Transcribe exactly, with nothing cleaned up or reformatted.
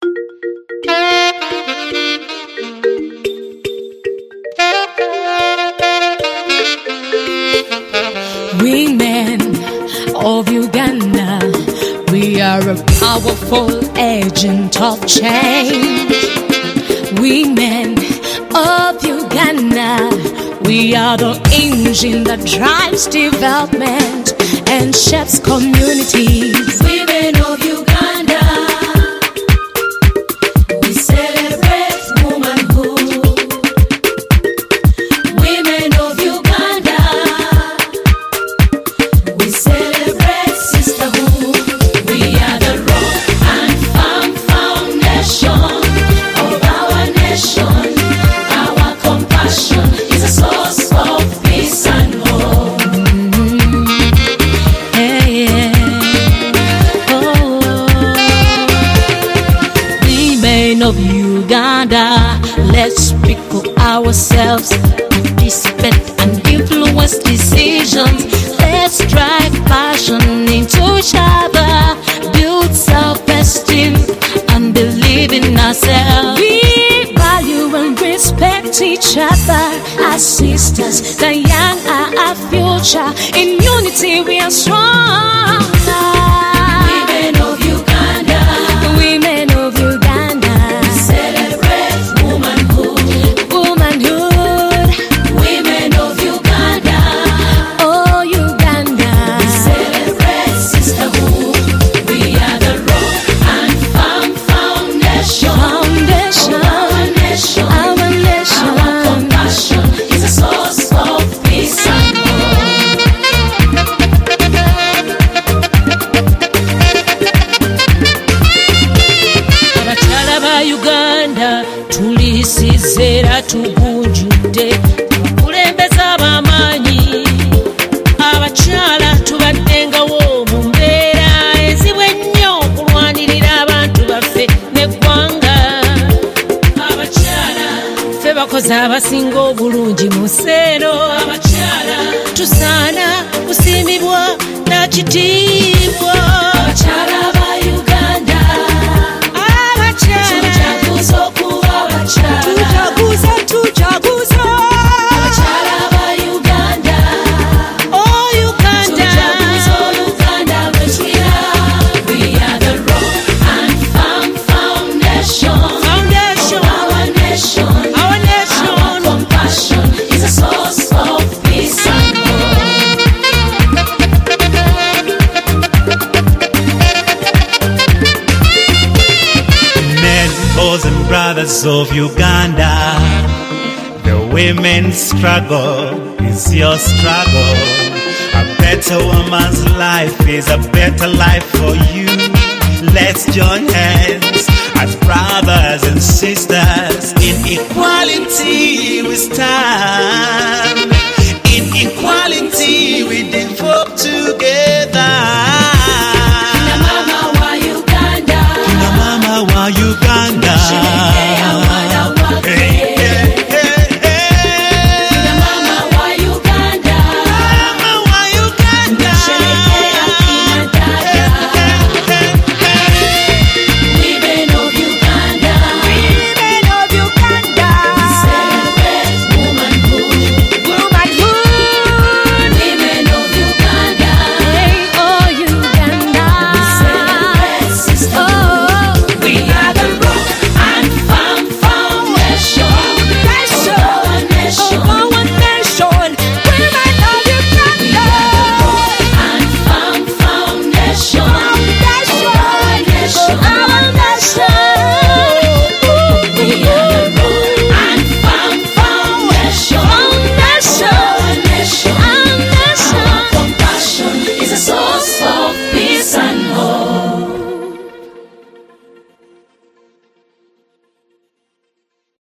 Women of Uganda, we are a powerful agent of change. Women of Uganda, we are the engine that drives development and shapes communities. Women of Uganda, we celebrate womanhood. Women of Uganda, we celebrate sisterhood. We are the rock and firm foundation of our nation. Our compassion is a source of peace and hope. Hey, yeah. Oh. Women of Uganda, let's speak for ourselves, participate and influence decisions. Let's drive passion into each other, build self-esteem and believe in ourselves. We value and respect each other as sisters. The young are our future. In unity we are strong. Women of Uganda, women of Uganda, we celebrate womanhood. Womanhood, women of Uganda, oh Uganda, we celebrate sisterhood. We are the rock and firm foundation, foundation of our nation. Our nation, our compassion is a source of peace and hope. Abakyala ba Uganda tulisizera tugunjudde abakulembeze ab'amaanyi. Abakyala tubaddengawo mu mbeera enzibu ennyo okulwanirira abantu baffe n'eggwanga. Abakyala ffe bakozi abasinga obulungi mu nseeno. Abakyala tusaana kusiimibwa na kitiibwa. Abakyala ba Uganda, abakyala tujaguza okuba abakyala. Tujaguza, tujaguza. Abakyala ba Uganda, oh Uganda, tujaguza Oluganda lwe tulina. We are the rock and firm foundation, foundation of our nation. Our nation, our compassion is a source of peace and hope. Men, boys and brothers of Uganda, the women's struggle is your struggle. A better woman's life is a better life for you. Let's join hands as brothers and sisters. In equality we stand. In equality we develop together. Mama wa Uganda, Mama wa Uganda.